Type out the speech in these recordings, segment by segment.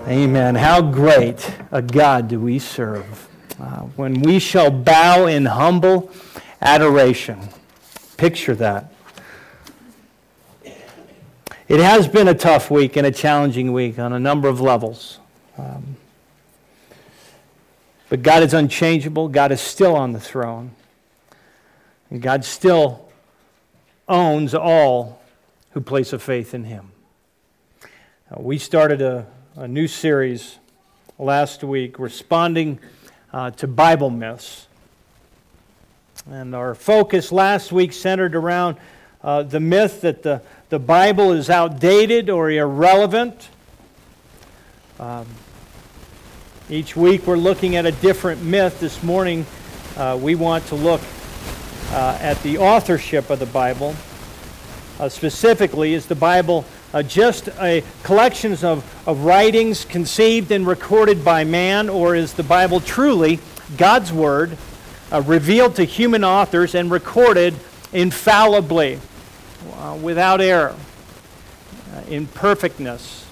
Amen. How great a God do we serve. When we shall bow in humble adoration. Picture that. It has been a tough week and a challenging week on a number of levels. But God is unchangeable. God is still on the throne. And God still owns all who place a faith in Him. We started a new series last week responding to Bible myths. And our focus last week centered around the myth that the Bible is outdated or irrelevant. Each week we're looking at a different myth. This morning we want to look at the authorship of the Bible. Specifically, is the Bible just a collections of writings conceived and recorded by man, or is the Bible truly God's Word revealed to human authors and recorded infallibly, without error, in perfectness?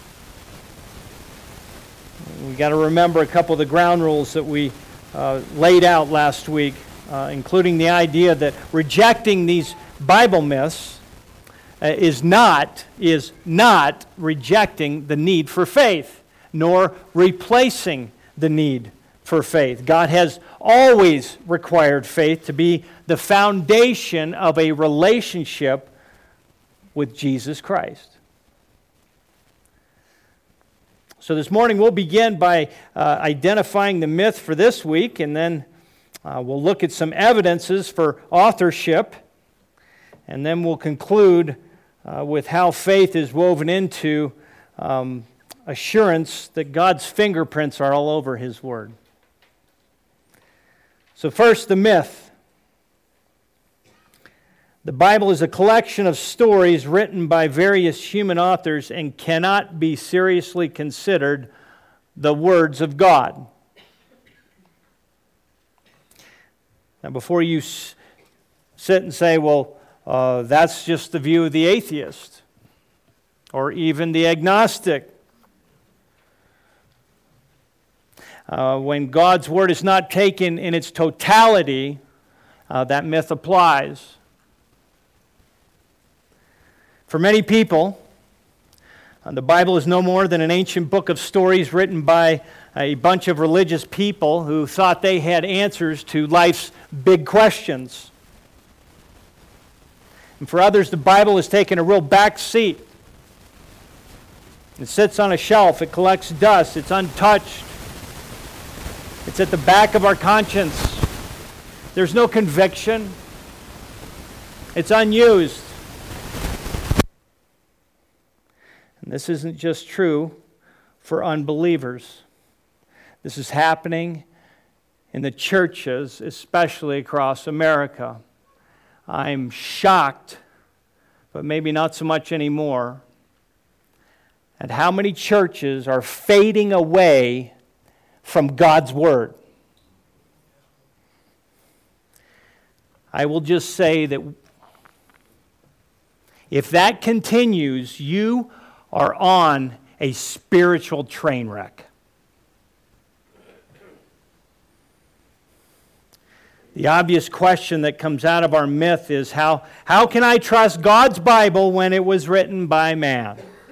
We've got to remember a couple of the ground rules that we laid out last week, including the idea that rejecting these Bible myths is not rejecting the need for faith, nor replacing the need for faith. God has always required faith to be the foundation of a relationship with Jesus Christ. So this morning we'll begin by identifying the myth for this week, and then we'll look at some evidences for authorship, and then we'll conclude with how faith is woven into assurance that God's fingerprints are all over His Word. So first, the myth. The Bible is a collection of stories written by various human authors and cannot be seriously considered the words of God. Now, before you sit and say, well, that's just the view of the atheist or even the agnostic. When God's Word is not taken in its totality, that myth applies. For many people, the Bible is no more than an ancient book of stories written by a bunch of religious people who thought they had answers to life's big questions. And for others, the Bible has taken a real back seat. It sits on a shelf. It collects dust. It's untouched. It's at the back of our conscience. There's no conviction. It's unused. And this isn't just true for unbelievers. This is happening in the churches, especially across America. I'm shocked, but maybe not so much anymore, at how many churches are fading away from God's Word. I will just say that if that continues, you are on a spiritual train wreck. The obvious question that comes out of our myth is how can I trust God's Bible when it was written by man?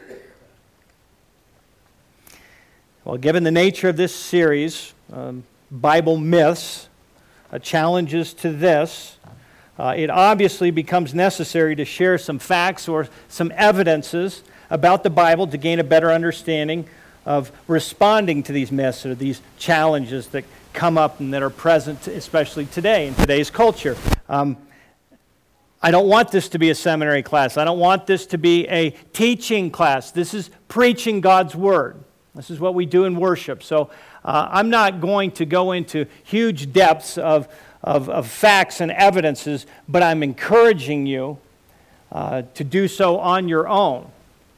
Well, given the nature of this series, Bible myths, challenges to this, it obviously becomes necessary to share some facts or some evidences about the Bible to gain a better understanding of responding to these myths or these challenges that come up and that are present, especially today in today's culture. I don't want this to be a seminary class. I don't want this to be a teaching class. This is preaching God's Word. This is what we do in worship. So I'm not going to go into huge depths of facts and evidences, but I'm encouraging you to do so on your own.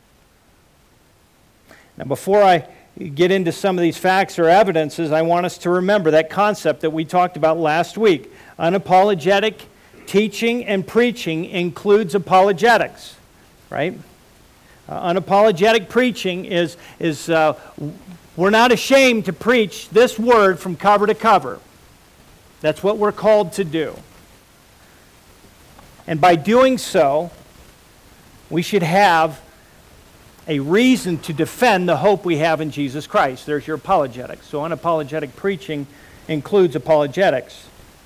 Now, before I get into some of these facts or evidences, I want us to remember that concept that we talked about last week. Unapologetic teaching and preaching includes apologetics, right? Unapologetic preaching is We're not ashamed to preach this word from cover to cover. That's what we're called to do. And by doing so, we should have a reason to defend the hope we have in Jesus Christ. There's your apologetics. So unapologetic preaching includes apologetics.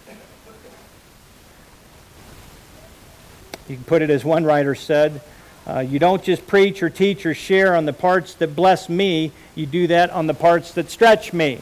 You can put it as one writer said, you don't just preach or teach or share on the parts that bless me, you do that on the parts that stretch me.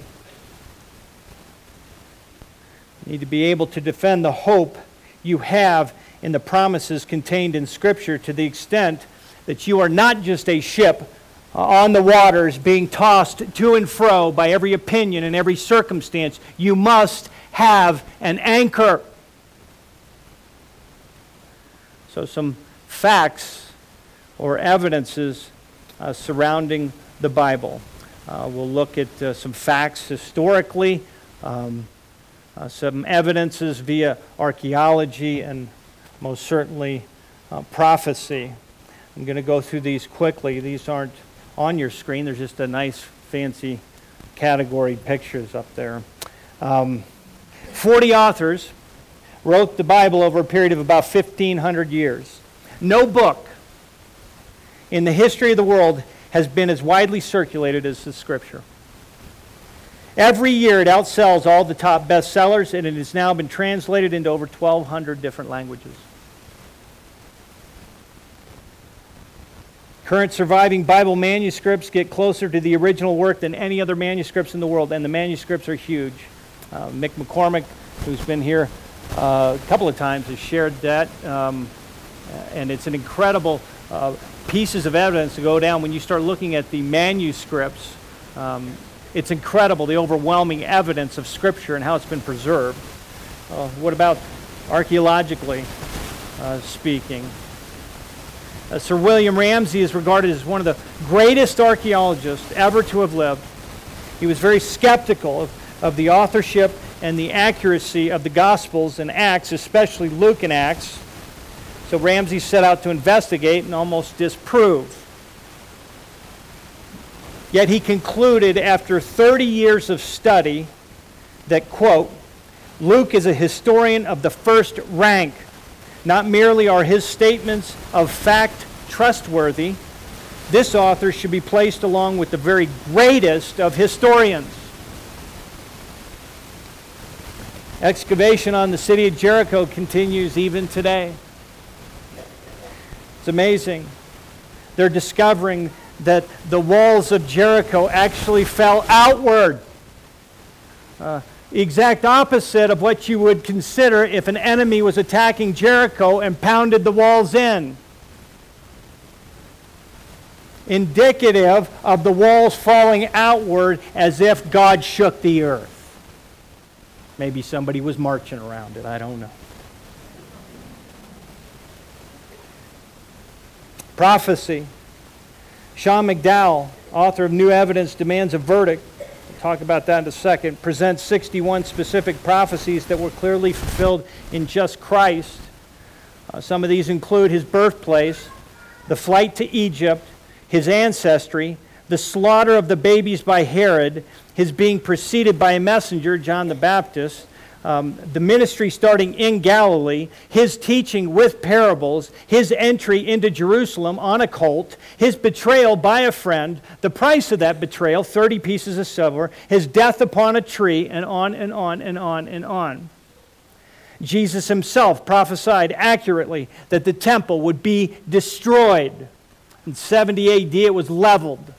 You need to be able to defend the hope you have in the promises contained in Scripture to the extent that you are not just a ship on the waters being tossed to and fro by every opinion and every circumstance. You must have an anchor. So some facts or evidences surrounding the Bible. We'll look at some facts historically, some evidences via archaeology, and most certainly prophecy. I'm going to go through these quickly. These aren't on your screen. There's just a nice fancy category pictures up there. 40 authors wrote the Bible over a period of about 1,500 years. No book in the history of the world has been as widely circulated as the Scripture. Every year it outsells all the top bestsellers, and it has now been translated into over 1,200 different languages. Current surviving Bible manuscripts get closer to the original work than any other manuscripts in the world, and the manuscripts are huge. Mick McCormick, who's been here a couple of times, has shared that, and it's an incredible pieces of evidence to go down when you start looking at the manuscripts. It's incredible, the overwhelming evidence of Scripture and how it's been preserved. What about archaeologically speaking? Sir William Ramsay is regarded as one of the greatest archaeologists ever to have lived. He was very skeptical of the authorship and the accuracy of the Gospels and Acts, especially Luke and Acts. So Ramsay set out to investigate and almost disprove. Yet he concluded after 30 years of study that, quote, Luke is a historian of the first rank. Not merely are his statements of fact trustworthy, this author should be placed along with the very greatest of historians. Excavation on the city of Jericho continues even today. It's amazing. They're discovering that the walls of Jericho actually fell outward. Exact opposite of what you would consider if an enemy was attacking Jericho and pounded the walls in. Indicative of the walls falling outward as if God shook the earth. Maybe somebody was marching around it, I don't know. Prophecy. Sean McDowell, author of New Evidence Demands a Verdict, talk about that in a second, presents 61 specific prophecies that were clearly fulfilled in just Christ. Some of these include his birthplace, the flight to Egypt, his ancestry, the slaughter of the babies by Herod, his being preceded by a messenger, John the Baptist, the ministry starting in Galilee, his teaching with parables, his entry into Jerusalem on a colt, his betrayal by a friend, the price of that betrayal, 30 pieces of silver, his death upon a tree, and on and on and on and on. Jesus himself prophesied accurately that the temple would be destroyed. In 70 AD it was leveled.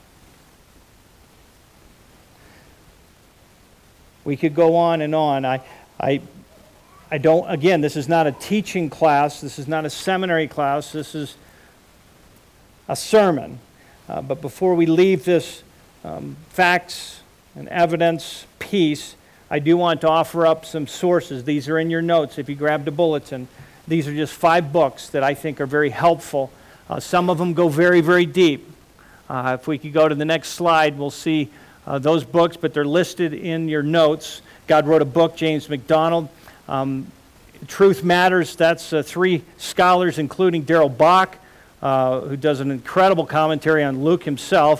We could go on and on. I don't, again, this is not a teaching class. This is not a seminary class. This is a sermon. But before we leave this facts and evidence piece, I do want to offer up some sources. These are in your notes if you grabbed a bulletin. These are just 5 books that I think are very helpful. Some of them go very, very deep. If we could go to the next slide, we'll see those books, but they're listed in your notes. God wrote a book, James MacDonald. Truth Matters, that's 3 scholars, including Darrell Bock, who does an incredible commentary on Luke himself.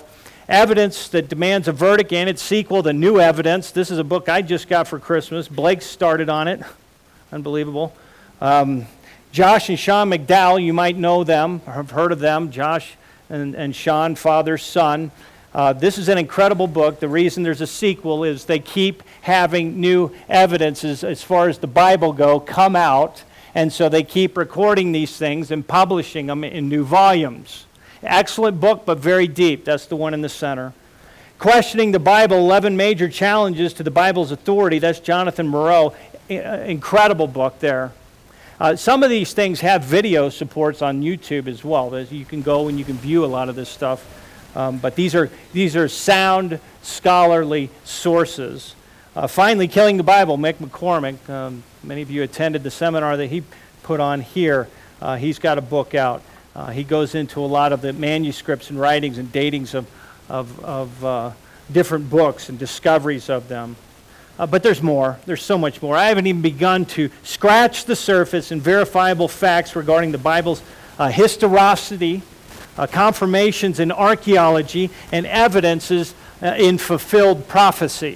Evidence that demands a verdict and its sequel, The New Evidence. This is a book I just got for Christmas. Blake started on it. Unbelievable. Josh and Sean McDowell, you might know them, or have heard of them. Josh and Sean, father, son. This is an incredible book. The reason there's a sequel is they keep having new evidences as far as the Bible go come out, and so they keep recording these things and publishing them in new volumes. Excellent book, but very deep. That's the one in the center. Questioning the Bible, 11 Major Challenges to the Bible's Authority. That's Jonathan Moreau. Incredible book there. Some of these things have video supports on YouTube as well. You can go and you can view a lot of this stuff. But these are sound, scholarly sources. Finally, Killing the Bible, Mick McCormick. Many of you attended the seminar that he put on here. He's got a book out. He goes into a lot of the manuscripts and writings and datings of different books and discoveries of them. But there's more. There's so much more. I haven't even begun to scratch the surface and verifiable facts regarding the Bible's historicity, confirmations in archaeology, and evidences in fulfilled prophecy.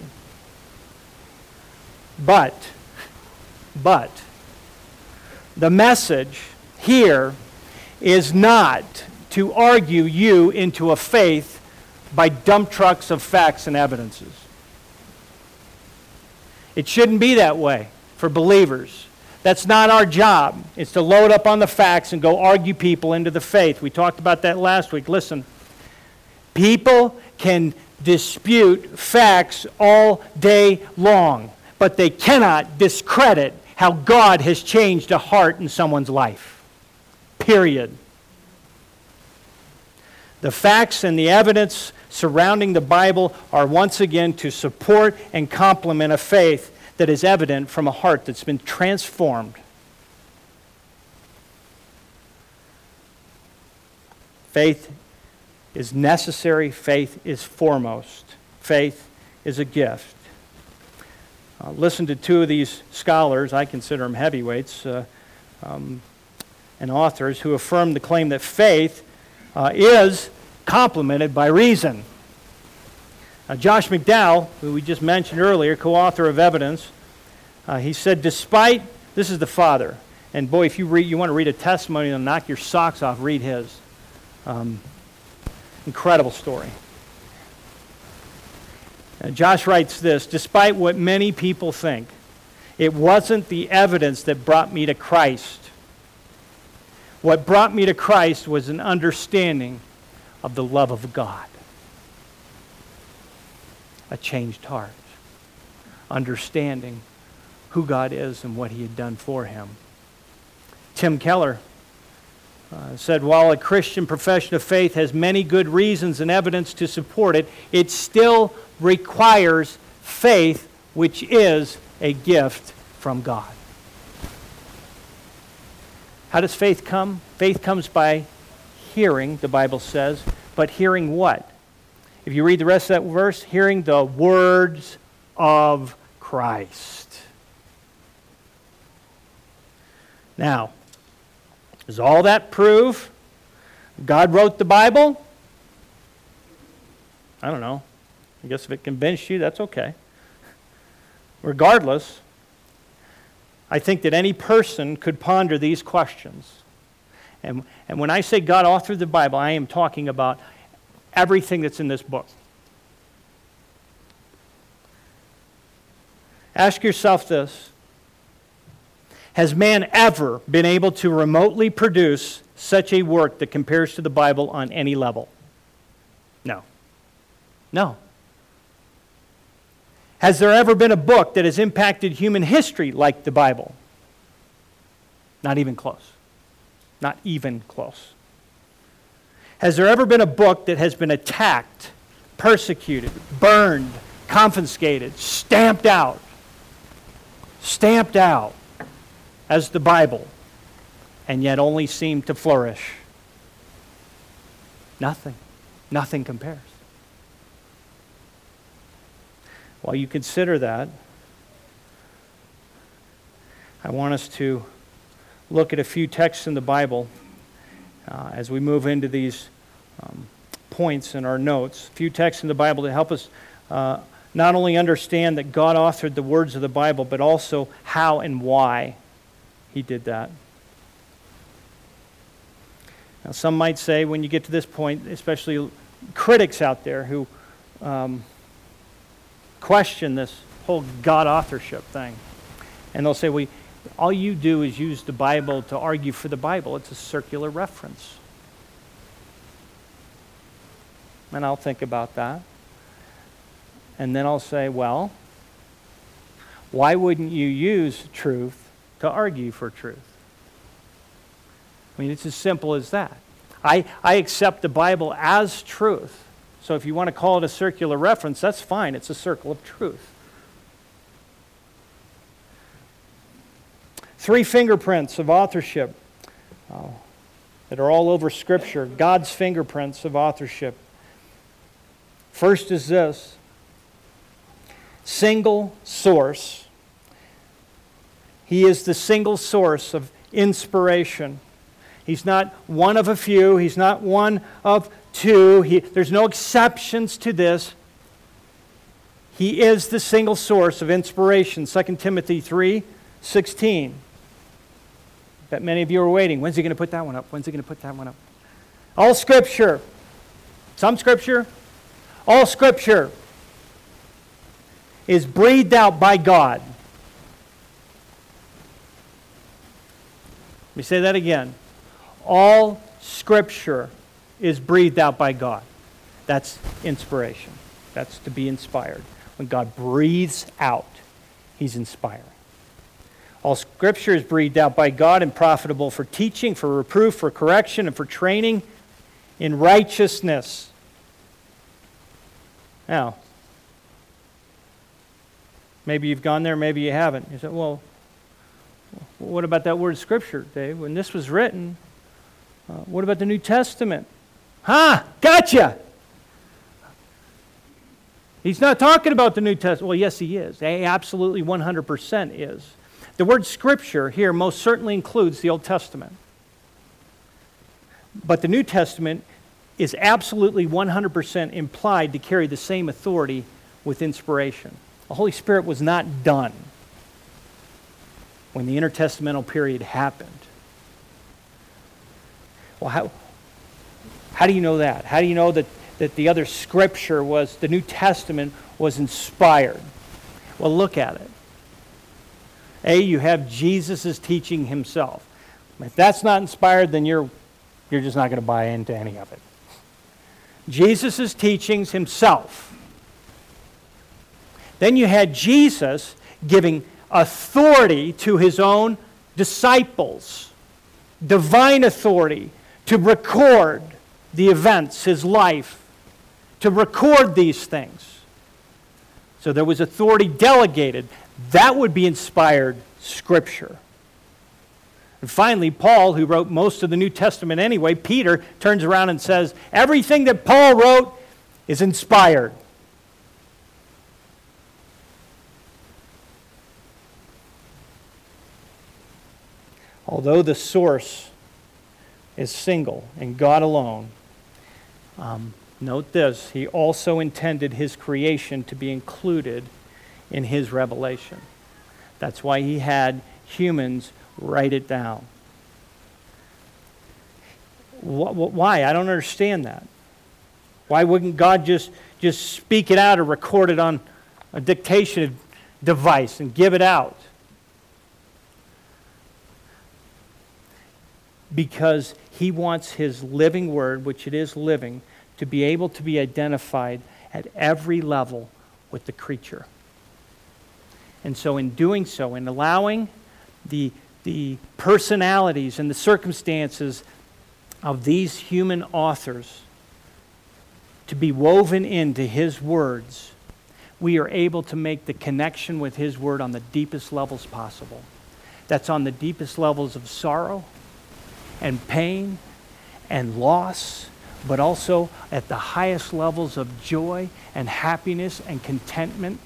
But the message here is not to argue you into a faith by dump trucks of facts and evidences. It shouldn't be that way for believers. That's not our job. It's to load up on the facts and go argue people into the faith. We talked about that last week. Listen, people can dispute facts all day long, but they cannot discredit how God has changed a heart in someone's life. Period. The facts and the evidence surrounding the Bible are once again to support and complement a faith that is evident from a heart that's been transformed. Faith is necessary. Faith is foremost. Faith is a gift. Listen to two of these scholars, I consider them heavyweights, and authors who affirm the claim that faith is complemented by reason. Josh McDowell, who we just mentioned earlier, co-author of Evidence, he said, despite, this is the father, and boy, if you want to read a testimony and knock your socks off, read his. Incredible story. Josh writes this, despite what many people think, it wasn't the evidence that brought me to Christ. What brought me to Christ was an understanding of the love of God. A changed heart. Understanding who God is and what He had done for him. Tim Keller said, while a Christian profession of faith has many good reasons and evidence to support it, it still requires faith, which is a gift from God. How does faith come? Faith comes by hearing, the Bible says, but hearing what? If you read the rest of that verse, hearing the words of Christ. Now, does all that prove God wrote the Bible? I don't know. I guess if it convinced you, that's okay. Regardless, I think that any person could ponder these questions. And when I say God authored the Bible, I am talking about everything that's in this book. Ask yourself this. Has man ever been able to remotely produce such a work that compares to the Bible on any level? No. No. Has there ever been a book that has impacted human history like the Bible? Not even close. Not even close. Has there ever been a book that has been attacked, persecuted, burned, confiscated, stamped out as the Bible, and yet only seemed to flourish? Nothing. Nothing compares. While you consider that, I want us to look at a few texts in the Bible as we move into these points in our notes, a few texts in the Bible to help us not only understand that God authored the words of the Bible, but also how and why He did that. Now, some might say when you get to this point, especially critics out there who question this whole God authorship thing, and they'll say, well, all you do is use the Bible to argue for the Bible. It's a circular reference. And I'll think about that. And then I'll say, well, why wouldn't you use truth to argue for truth? I mean, it's as simple as that. I accept the Bible as truth. So if you want to call it a circular reference, that's fine. It's a circle of truth. 3 fingerprints of authorship that are all over Scripture. God's fingerprints of authorship. First is this: single source. He is the single source of inspiration. He's not one of a few. He's not one of two. There's no exceptions to this. He is the single source of inspiration. 2 Timothy 3:16. Bet many of you are waiting. When's he going to put that one up? When's he going to put that one up? All Scripture. Some Scripture. All Scripture is breathed out by God. Let me say that again. All Scripture is breathed out by God. That's inspiration. That's to be inspired. When God breathes out, He's inspiring. All Scripture is breathed out by God and profitable for teaching, for reproof, for correction, and for training in righteousness. Now, maybe you've gone there, maybe you haven't. You said, well, what about that word Scripture, Dave? When this was written, what about the New Testament? Gotcha! He's not talking about the New Testament. Well, yes, he is. He absolutely 100% is. The word Scripture here most certainly includes the Old Testament. But the New Testament is absolutely 100% implied to carry the same authority with inspiration. The Holy Spirit was not done when the intertestamental period happened. Well, how do you know that? How do you know that the other Scripture was, the New Testament was inspired? Well, look at it. You have Jesus' teaching Himself. If that's not inspired, then you're just not going to buy into any of it. Jesus' teachings Himself. Then you had Jesus giving authority to His own disciples, divine authority to record the events, His life, to record these things. So there was authority delegated. That would be inspired Scripture. And finally, Paul, who wrote most of the New Testament anyway, Peter turns around and says, everything that Paul wrote is inspired. Although the source is single and God alone, note this, He also intended His creation to be included in His revelation. That's why He had humans write it down. Why? I don't understand that. Why wouldn't God just speak it out or record it on a dictation device and give it out? Because He wants His living Word, which it is living, to be able to be identified at every level with the creature. And so in doing so, in allowing the personalities and the circumstances of these human authors to be woven into His words, we are able to make the connection with His Word on the deepest levels possible. That's on the deepest levels of sorrow and pain and loss, but also at the highest levels of joy and happiness and contentment.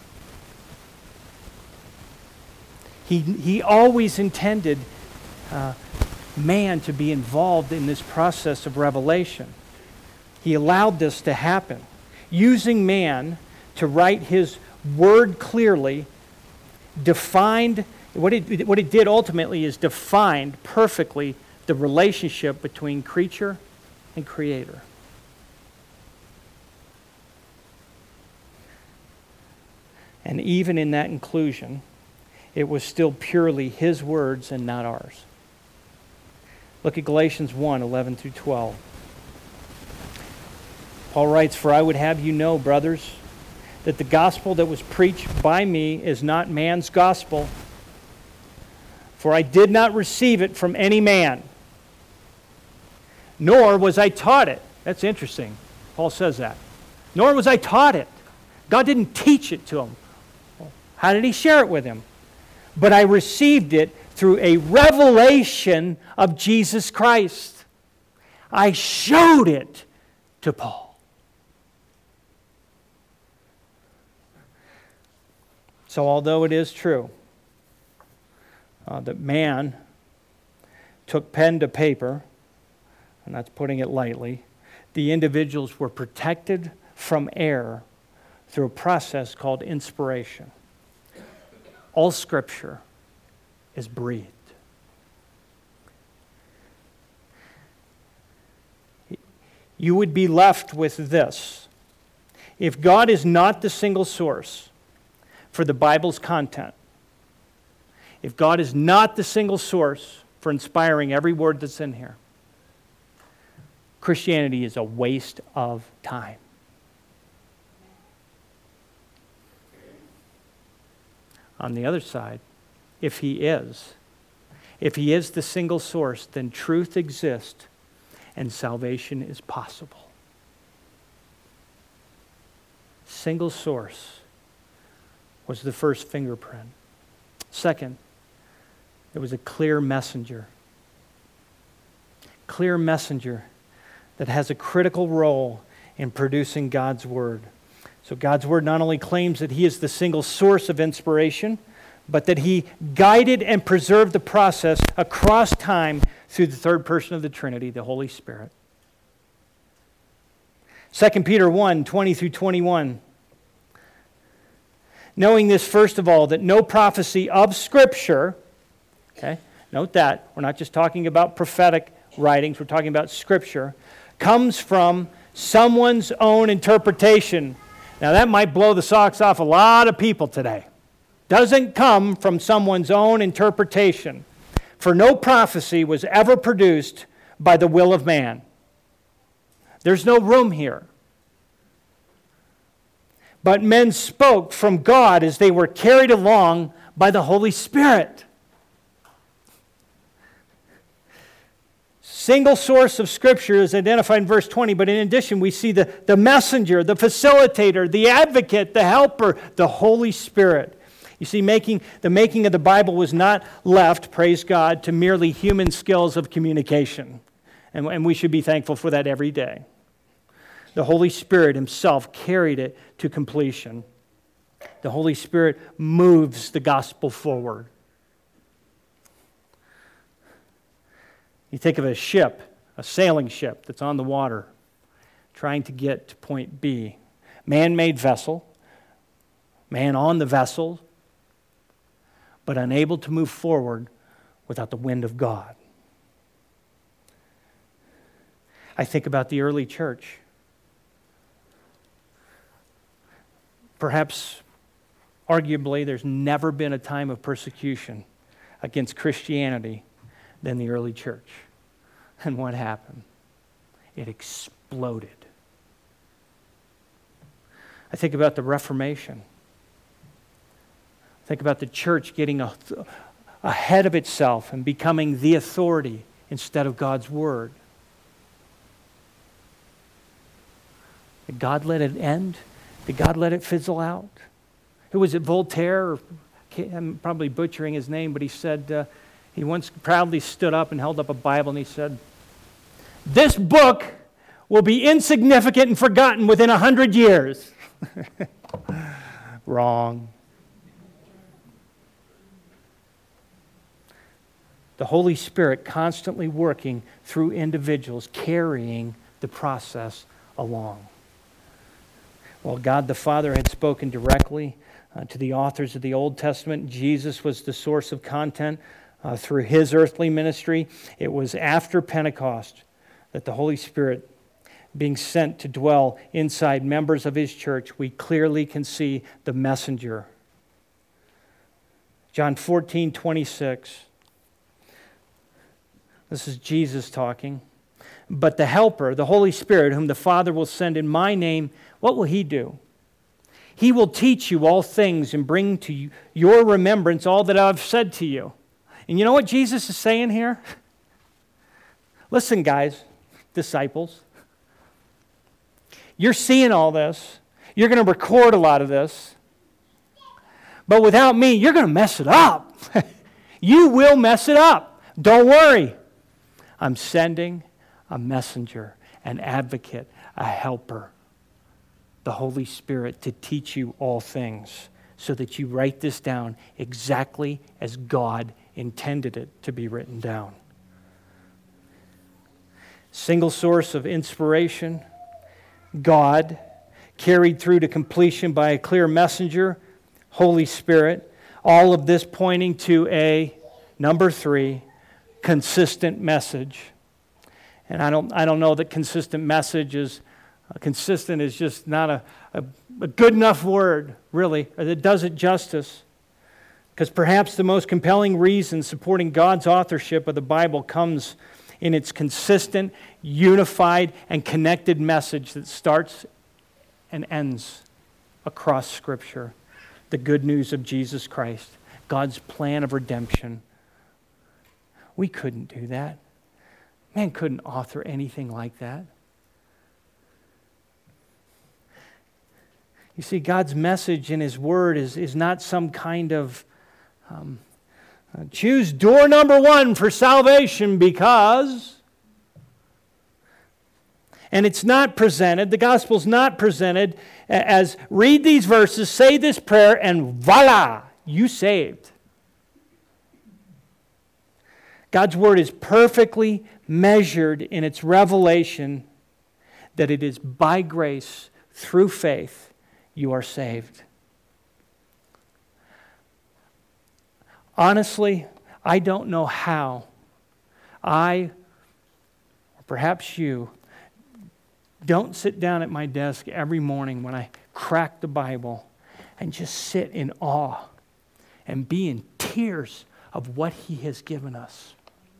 He always intended man to be involved in this process of revelation. He allowed this to happen, using man to write his word clearly, defined, what it did ultimately is defined perfectly the relationship between creature and creator. And even in that inclusion, it was still purely his words and not ours. Look at Galatians 1, 11 through 12. Paul writes, "For I would have you know, brothers, that the gospel that was preached by me is not man's gospel. For I did not receive it from any man, nor was I taught it." That's interesting. Paul says that. Nor was I taught it. God didn't teach it to him. How did he share it with him? But I received it through a revelation of Jesus Christ. I showed it to Paul. So although it is true that man took pen to paper, and that's putting it lightly, the individuals were protected from error through a process called inspiration. All Scripture is breathed. You would be left with this. If God is not the single source for the Bible's content, if God is not the single source for inspiring every word that's in here, Christianity is a waste of time. On the other side, if he is the single source, then truth exists and salvation is possible. Single source was the first fingerprint. Second, it was a clear messenger. Clear messenger that has a critical role in producing God's Word. So God's Word not only claims that He is the single source of inspiration, but that He guided and preserved the process across time through the third person of the Trinity, the Holy Spirit. 2 Peter 1, 20 through 21. Knowing this, first of all, that no prophecy of Scripture, okay, note that, we're not just talking about prophetic writings, we're talking about Scripture, comes from someone's own interpretation. Now that might blow the socks off a lot of people today. Doesn't come from someone's own interpretation. For no prophecy was ever produced by the will of man. There's no room here. But men spoke from God as they were carried along by the Holy Spirit. Single source of Scripture is identified in verse 20, but in addition we see the messenger, the facilitator, the advocate, the helper, the Holy Spirit. You see, the making of the Bible was not left, praise God, to merely human skills of communication. And we should be thankful for that every day. The Holy Spirit Himself carried it to completion. The Holy Spirit moves the gospel forward. You think of a ship, a sailing ship that's on the water, trying to get to point B. Man-made vessel, man on the vessel, but unable to move forward without the wind of God. I think about the early church. Perhaps, arguably, there's never been a time of persecution against Christianity than the early church. And what happened? It exploded. I think about the Reformation. I think about the church getting ahead of itself and becoming the authority instead of God's Word. Did God let it end? Did God let it fizzle out? Who was it, Voltaire? I'm probably butchering his name, but he said, he once proudly stood up and held up a Bible and he said, "This book will be insignificant and forgotten within 100 years. Wrong. The Holy Spirit constantly working through individuals, carrying the process along. While God the Father had spoken directly to the authors of the Old Testament, Jesus was the source of content through his earthly ministry. It was after Pentecost that the Holy Spirit, being sent to dwell inside members of his church, we clearly can see the messenger. John 14:26. This is Jesus talking. But the Helper, the Holy Spirit, whom the Father will send in my name, what will he do? He will teach you all things and bring to your remembrance all that I've said to you. And you know what Jesus is saying here? Listen, guys, disciples. You're seeing all this. You're going to record a lot of this. But without me, you're going to mess it up. You will mess it up. Don't worry. I'm sending a messenger, an advocate, a helper, the Holy Spirit, to teach you all things so that you write this down exactly as God intended it to be written down. Single source of inspiration, God, carried through to completion by a clear messenger, Holy Spirit. All of this pointing to a, number 3, consistent message. And I don't know that consistent message is, consistent is just not a good enough word, really. It does it justice. Because perhaps the most compelling reason supporting God's authorship of the Bible comes in its consistent, unified, and connected message that starts and ends across Scripture. The good news of Jesus Christ, God's plan of redemption. We couldn't do that. Man couldn't author anything like that. You see, God's message in His Word is not some kind of choose door number 1 for salvation because... And it's not presented, the gospel's not presented as read these verses, say this prayer, and voila, you saved. God's Word is perfectly measured in its revelation that it is by grace, through faith, you are saved. Honestly, I don't know how I, or perhaps you, don't sit down at my desk every morning when I crack the Bible and just sit in awe and be in tears of what He has given us.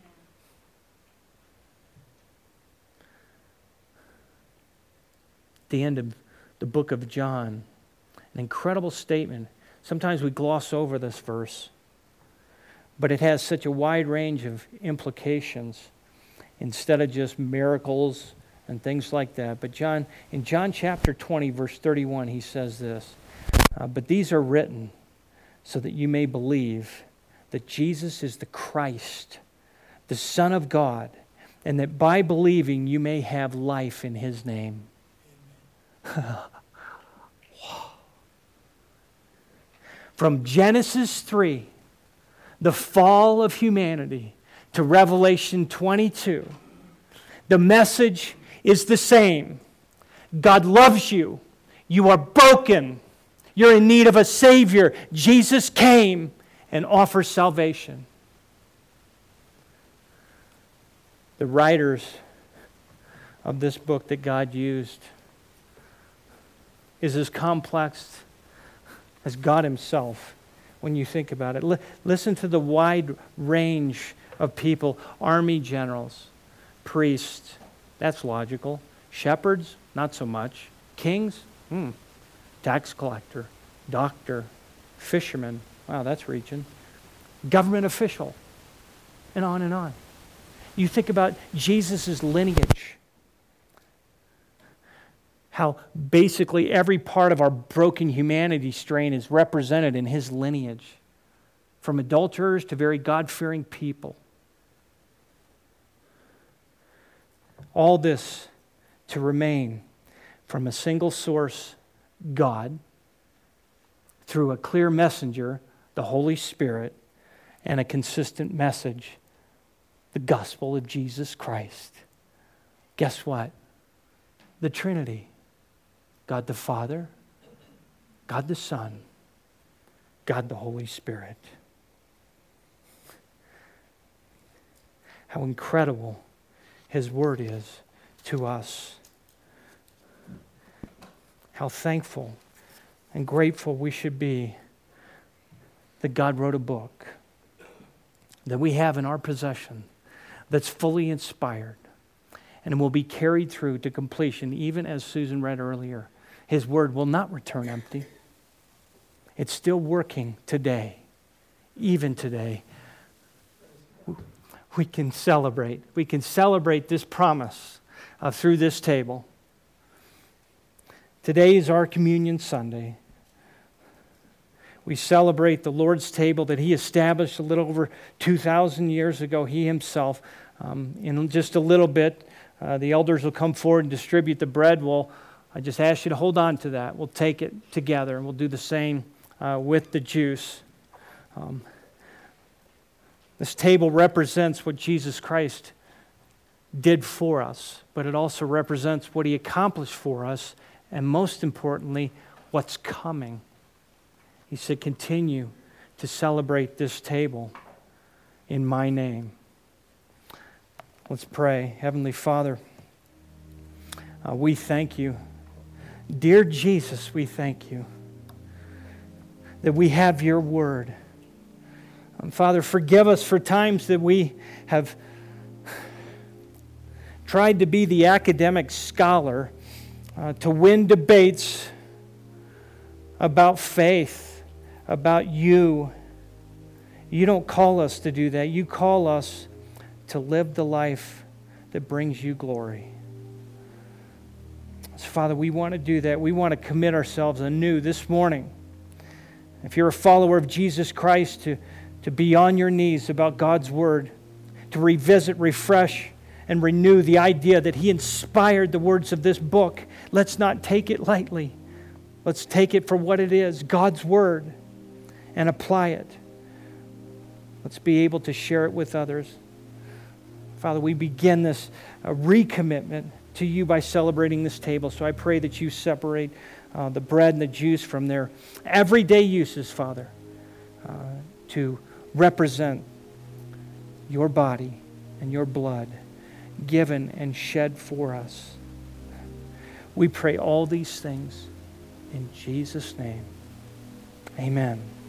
At the end of the book of John, an incredible statement. Sometimes we gloss over this verse, but it has such a wide range of implications instead of just miracles and things like that. But in John chapter 20, verse 31, he says this, but these are written so that you may believe that Jesus is the Christ, the Son of God, and that by believing you may have life in His name. From Genesis 3, the fall of humanity, to Revelation 22, the message is the same. God loves you. You are broken. You're in need of a Savior. Jesus came and offers salvation. The writers of this book that God used is as complex as God Himself when you think about it. Listen to the wide range of people. Army generals, priests, that's logical. Shepherds, not so much. Kings, tax collector, doctor, fisherman, wow, that's reaching. Government official, and on and on. You think about Jesus' lineage. How basically every part of our broken humanity strain is represented in His lineage. From adulterers to very God-fearing people. All this to remain from a single source, God, through a clear messenger, the Holy Spirit, and a consistent message, the gospel of Jesus Christ. Guess what? the Trinity, God the Father, God the Son, God the Holy Spirit. How incredible His Word is to us. How thankful and grateful we should be that God wrote a book that we have in our possession that's fully inspired and will be carried through to completion, even as Susan read earlier. His Word will not return empty. It's still working today, even today. We can celebrate. We can celebrate this promise through this table. Today is our Communion Sunday. We celebrate the Lord's table that He established a little over 2,000 years ago, He Himself. In just a little bit, the elders will come forward and distribute the bread. Well, I just ask you to hold on to that. We'll take it together, and we'll do the same with the juice. This table represents what Jesus Christ did for us, but it also represents what He accomplished for us, and most importantly, what's coming. He said, continue to celebrate this table in my name. Let's pray. Heavenly Father, we thank you. Dear Jesus, we thank you that we have your word. Father, forgive us for times that we have tried to be the academic scholar to win debates about faith, about you. You don't call us to do that. You call us to live the life that brings you glory. So, Father, we want to do that. We want to commit ourselves anew this morning. If you're a follower of Jesus Christ, to be on your knees about God's Word, to revisit, refresh, and renew the idea that He inspired the words of this book. Let's not take it lightly. Let's take it for what it is, God's Word, and apply it. Let's be able to share it with others. Father, we begin this recommitment to you by celebrating this table. So I pray that you separate the bread and the juice from their everyday uses, Father, to represent your body and your blood given and shed for us. We pray all these things in Jesus' name. Amen.